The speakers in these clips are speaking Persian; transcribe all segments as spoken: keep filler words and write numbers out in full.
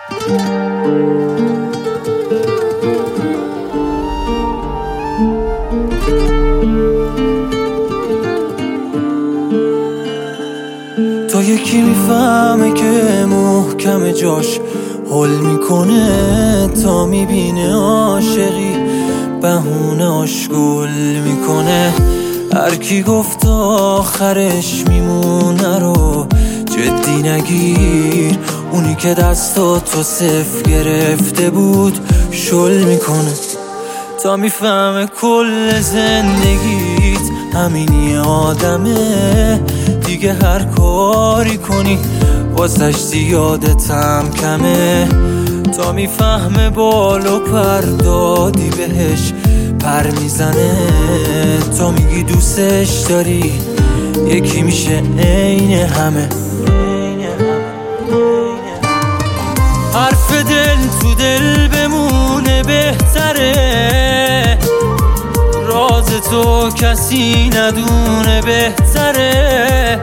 تا یکی میفهمه که محکم جاش هل میکنه، تا میبینه عاشقی بهونه آش گل میکنه. هر کی گفت آخرش میمونه رو جدی نگیر، اونی که دستاتو صفر گرفته بود شل میکنه. تا میفهمه کل زندگیت همینی آدمه، دیگه هر کاری کنی واسش زیادتم کمه. تا میفهمه بال و پر دادی بهش پر میزنه، تا میگی دوستش داری یکی میشه عین همه. حرف دل تو دل بمونه بهتره، راز تو کسی ندونه بهتره.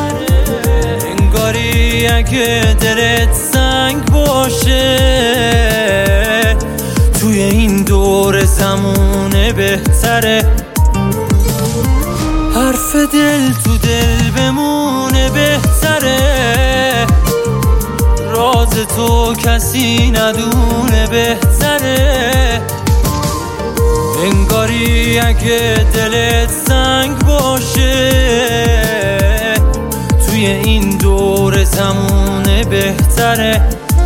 انگاری اگه دلت سنگ باشه توی این دور زمونه بهتره. حرف دل تو دل بمونه بهتره، راز تو کسی ندونه بهتره. انگاری اگه دلت سنگ باشه توی این دور زمونه بهتره.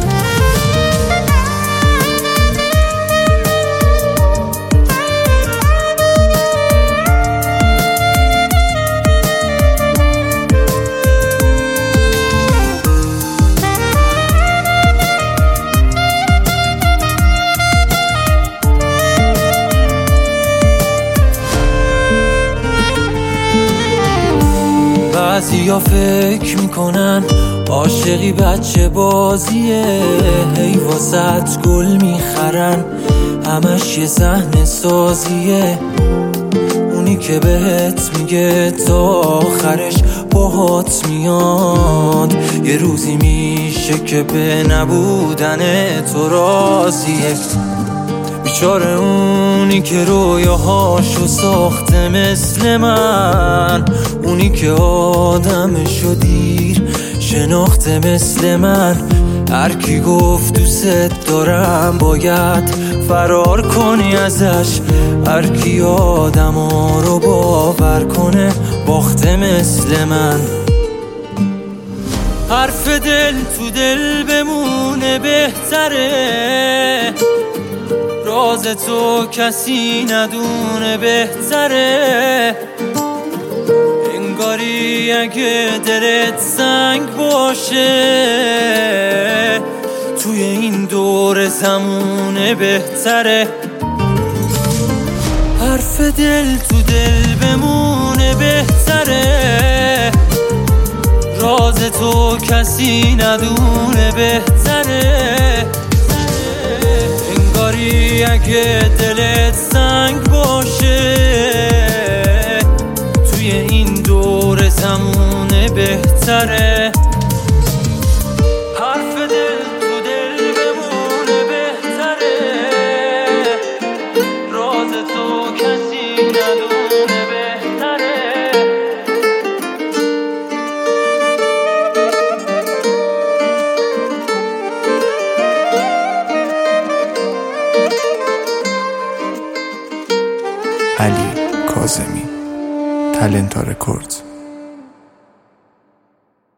بعضیا فکر میکنن عاشقی بچه بازیه، هی واسط گل میخرن همش یه صحنه سازیه. اونی که بهت میگه تا آخرش باهات میاد، یه روزی میشه که به نبودن تو راضیه. بیچاره اونی که رویاهاشو ساخته مثل من، اونی که آدمشو دیر شناخته مثل من. هر کی گفت دوست دارم باید فرار کنی ازش، هر کی آدما رو باور کنه باخته مثل من. حرف دل تو دل بمونه بهتره، راز تو کسی ندونه بهتره. انگاری اگه دلت سنگ باشه توی این دور زمونه بهتره. حرف دل تو دل بمونه بهتره، راز تو کسی ندونه بهتره. انگاری اگه دلت سنگ باشه توی این دور زمونه بهتره. حرف دل تو دل بمونه بهتره، راز تو کسی ندونه بهتره. علی کاظمی، تالنتا رکوردز.